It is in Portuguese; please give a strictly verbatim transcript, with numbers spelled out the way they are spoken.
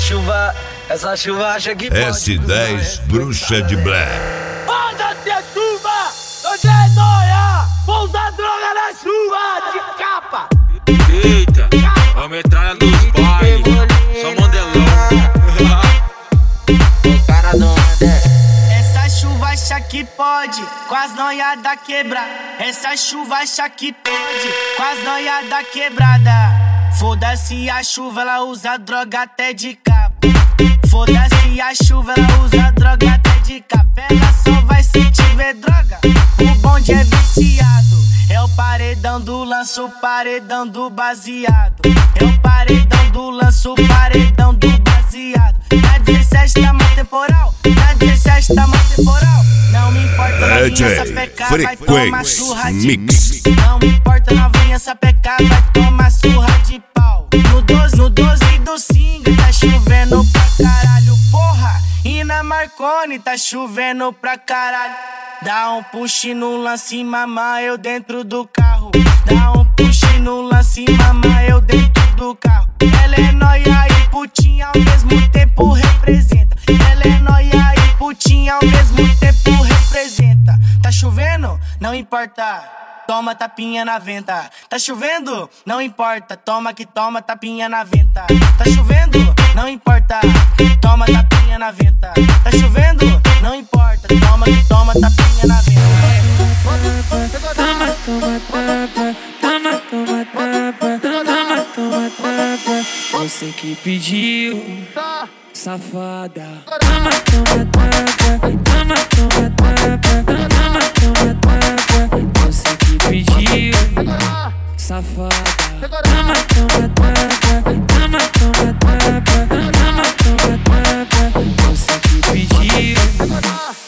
chuva, essa chuva acha que pode. S dez Bruxa de Black. Foda-se a chuva! Hoje é nóia! Vou usar droga na chuva de capa! Eita, a metralha dos bailes, só modelão. O cara do Essa chuva acha que pode, com as noiadas quebra. Essa chuva acha que pode, com as noiadas quebrada. Foda-se a chuva, ela usa droga até de capa. Foda-se a chuva, ela usa droga até de capa. Ela só vai se tiver droga, o bonde é viciado. É o paredão do lanço, o paredão do baseado. É o paredão do lanço, o paredão do baseado. Na dezessete tá mó temporal, na dezessete tá mó temporal. Não me importa novinha, essa peca vai tomar surra de Mix. Não me importa novinha, essa peca vai tomar surra de pau. No doze, no doze do Singa tá chovendo pra caralho, porra. E na Marconi tá chovendo pra caralho. Dá um push no lance, mama, eu dentro do carro. Dá um push no lance, mama, eu dentro do carro. Ela é nóia e putinha ao mesmo tempo representa. Ela é nóia e putinha ao mesmo tempo representa. Tá chovendo? Não importa. Toma tapinha na venta. Tá chovendo? Não importa. Toma que toma tapinha na venta. Tá chovendo? Não importa. Toma tapinha na venta. Tá chovendo? Não importa. Toma que toma tapinha na venta. Toma, toma, tapa. Toma, toma, tapa. Toma, toma, tapa. Você que pediu, safada. Toma, toma, tapa. Toma, toma, tapa. Toma, toma, tapa. Você que pediu, safada. Toma, toma, tapa. Toma, toma, tapa.